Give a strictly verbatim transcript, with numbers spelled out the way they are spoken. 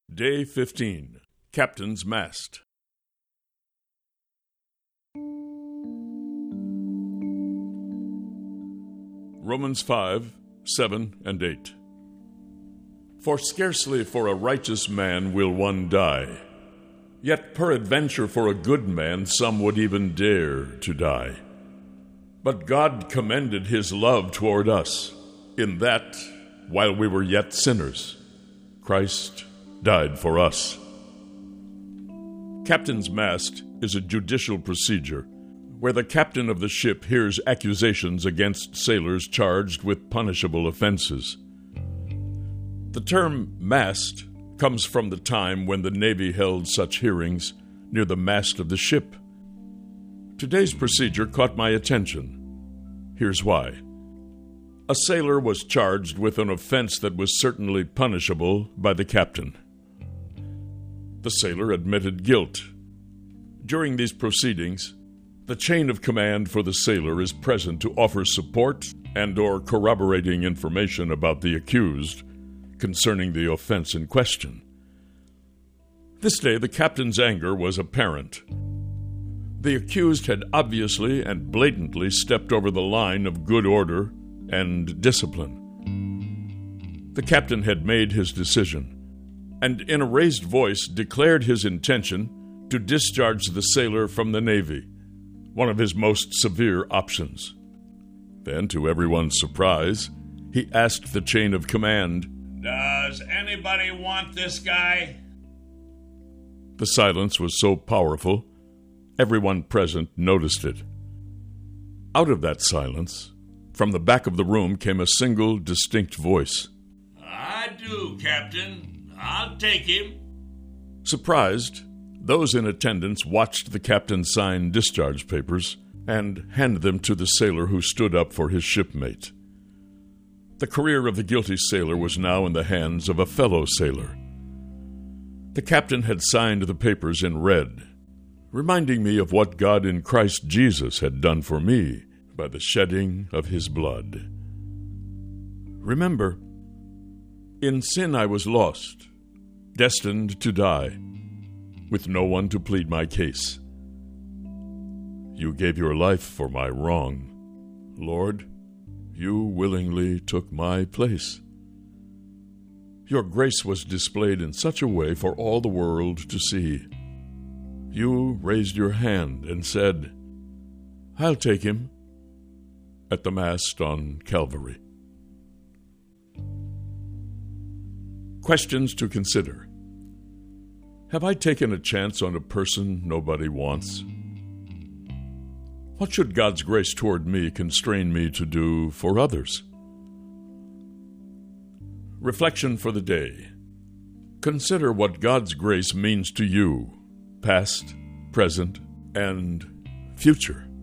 Day fifteen. Captain's Mast. Romans five, seven, and eight. For scarcely for a righteous man will one die, yet peradventure for a good man some would even dare to die. But God commended his love toward us, in that, while we were yet sinners, Christ died for us. Captain's mast is a judicial procedure where the captain of the ship hears accusations against sailors charged with punishable offenses. The term mast comes from the time when the Navy held such hearings near the mast of the ship. Today's procedure caught my attention. Here's why. A sailor was charged with an offense that was certainly punishable by the captain. The sailor admitted guilt. During these proceedings, the chain of command for the sailor is present to offer support and or corroborating information about the accused concerning the offense in question. This day, the captain's anger was apparent. The accused had obviously and blatantly stepped over the line of good order and discipline. The captain had made his decision, and in a raised voice declared his intention to discharge the sailor from the Navy, one of his most severe options. Then, to everyone's surprise, he asked the chain of command, "Does anybody want this guy?" The silence was so powerful, everyone present noticed it. Out of that silence, from the back of the room came a single distinct voice. "I do, Captain. I'll take him." Surprised, those in attendance watched the captain sign discharge papers and hand them to the sailor who stood up for his shipmate. The career of the guilty sailor was now in the hands of a fellow sailor. The captain had signed the papers in red, reminding me of what God in Christ Jesus had done for me by the shedding of his blood. Remember, in sin I was lost, destined to die, with no one to plead my case. You gave your life for my wrong. Lord, you willingly took my place. Your grace was displayed in such a way for all the world to see. You raised your hand and said, "I'll take him," at the mast on Calvary. Questions to consider. Have I taken a chance on a person nobody wants? What should God's grace toward me constrain me to do for others? Reflection for the day. Consider what God's grace means to you, past, present, and future.